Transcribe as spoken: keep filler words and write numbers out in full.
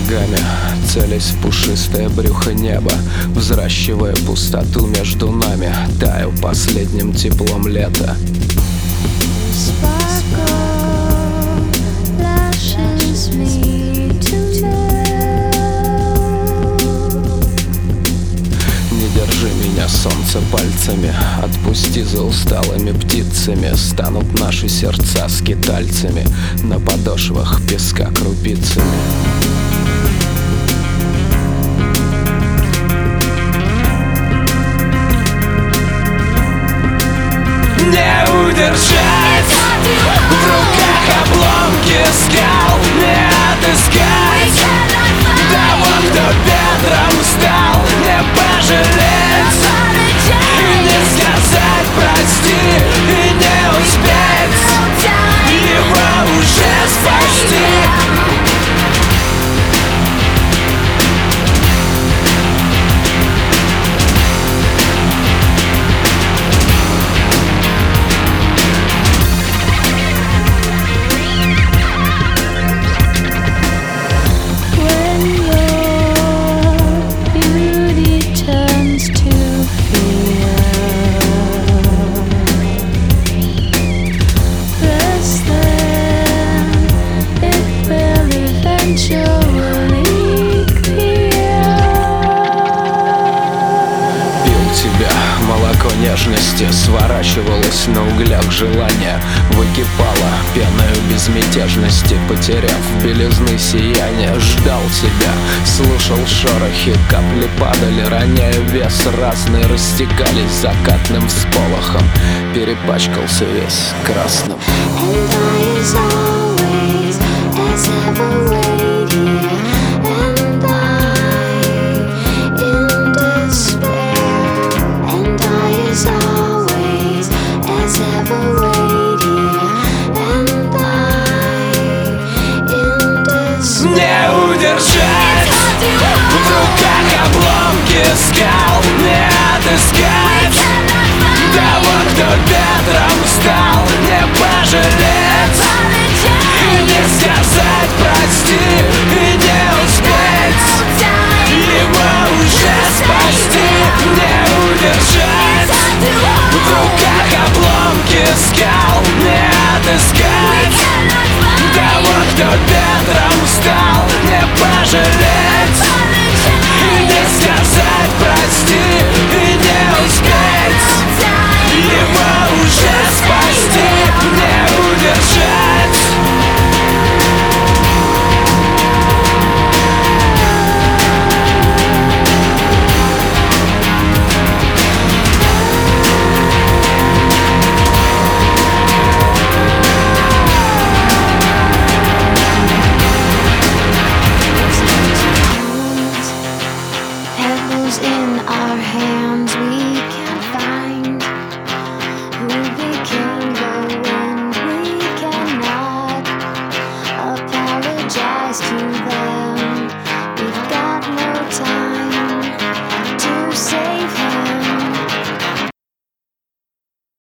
ногами, целясь в пушистое брюхо неба, взращивая пустоту между нами, таю последним теплом лета. Не держи меня, солнце, пальцами, отпусти за усталыми птицами. Станут наши сердца скитальцами, на подошвах песка крупицами. Не удержать в руках обломки скал, не отыскать того, кто ветром стал, не пожалеть и не сказать прости, и не успеть его уже спасти. Молоко нежности сворачивалось на углях желания, выкипало пеною безмятежности, потеряв белизны сияния. Ждал тебя, слушал шорохи, капли падали, роняя вес разный, растекались закатным всполохом, перепачкался весь красным. Не удержать в руках обломки скал, не отыскать того, кто ветром стал, не пожалеть и не сказать прости, и не успеть его уже спасти. Не удержать в руках обломки скал, не отыскать того, кто ветром стал, не пожалеть и не сказать прости, и не успеть его уже спасти. Не удержать. In our hands we can find who became the wind. We cannot apologize to the